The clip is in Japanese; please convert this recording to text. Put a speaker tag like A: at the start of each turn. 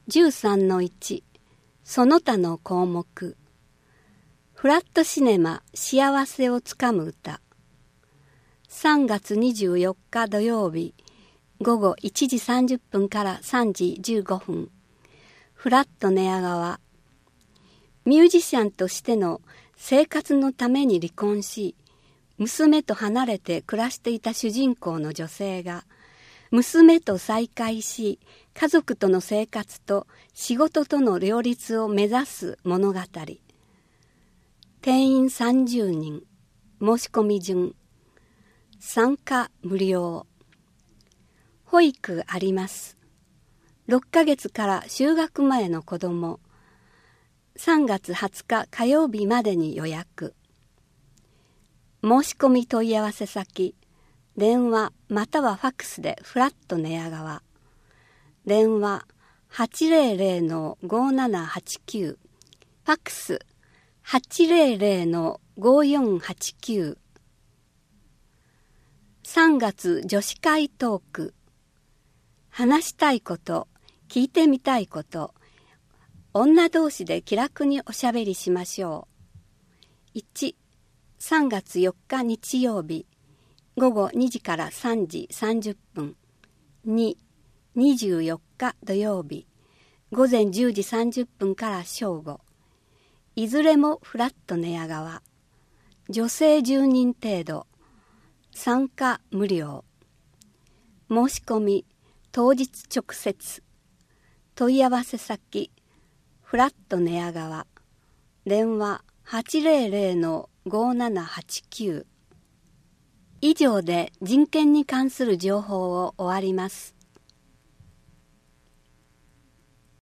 A: 13-1 その他の項目。フラットシネマ幸せをつかむ歌。3月24日土曜日午後1時30分から3時15分。フラット寝屋川。ミュージシャンとしての生活のために離婚し、娘と離れて暮らしていた主人公の女性が、娘と再会し、家族との生活と仕事との両立を目指す物語。定員30人、申し込み順。参加無料。保育あります。6ヶ月から就学前の子ども。3月20日火曜日までに予約。申し込み問い合わせ先。電話またはファックスでフラット寝屋川。電話 800-5789。ファックス 800-5489。3月女子会トーク。話したいこと、聞いてみたいこと、女同士で気楽におしゃべりしましょう。1、3月4日日曜日。午後2時から3時30分。2、24日土曜日。午前10時30分から正午。いずれもフラット寝屋川。女性10人程度。参加無料。申し込み当日直接。問い合わせ先フラット寝屋川。電話 800-5789。以上で人権に関する情報を終わります。